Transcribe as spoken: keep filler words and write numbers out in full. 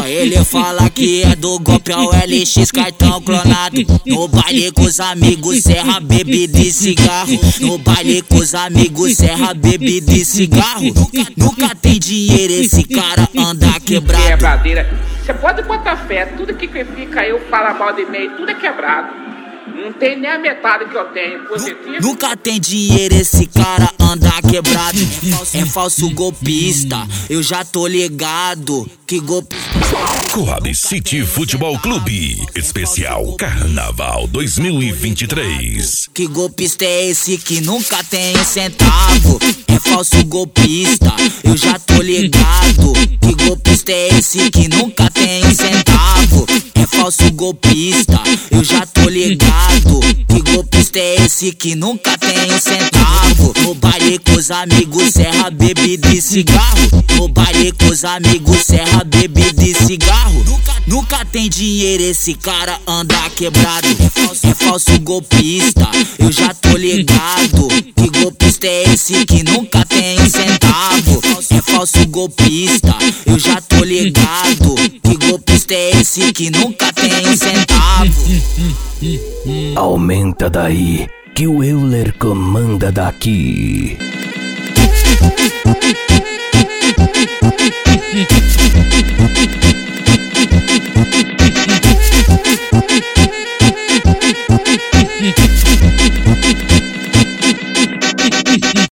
Ele fala que é do golpe ao L X, cartão clonado. No baile com os amigos, serra, bebida e cigarro. No baile com os amigos, serra, bebida e cigarro. Nunca, nunca tem dinheiro, esse cara anda quebrado. Quebradeira. Você pode botar fé, tudo que fica eu fala mal de mim, tudo é quebrado. Não tem nem a metade que eu tenho positivo. Nunca tem dinheiro, esse cara anda quebrado. É falso golpista, eu já tô ligado que golpe... Coab City Futebol Clube Especial Carnaval dois mil e vinte e três. Que golpista é esse que nunca tem um centavo? É falso golpista, eu já tô ligado. Que golpista é esse que nunca tem um centavo? É falso golpista, eu já tô ligado. Que golpista é esse que nunca tem um centavo? No baile com os amigos, serra, bebida e cigarro. No baile com os amigos, serra, bebida e cigarro. Nunca, nunca tem dinheiro, esse cara anda quebrado. É falso, é falso golpista, eu já tô ligado. Que golpista é esse que nunca tem um centavo? É falso golpista, eu já tô ligado. Que golpista é esse que nunca tem um centavo? Aumenta daí, que o Euler comanda daqui.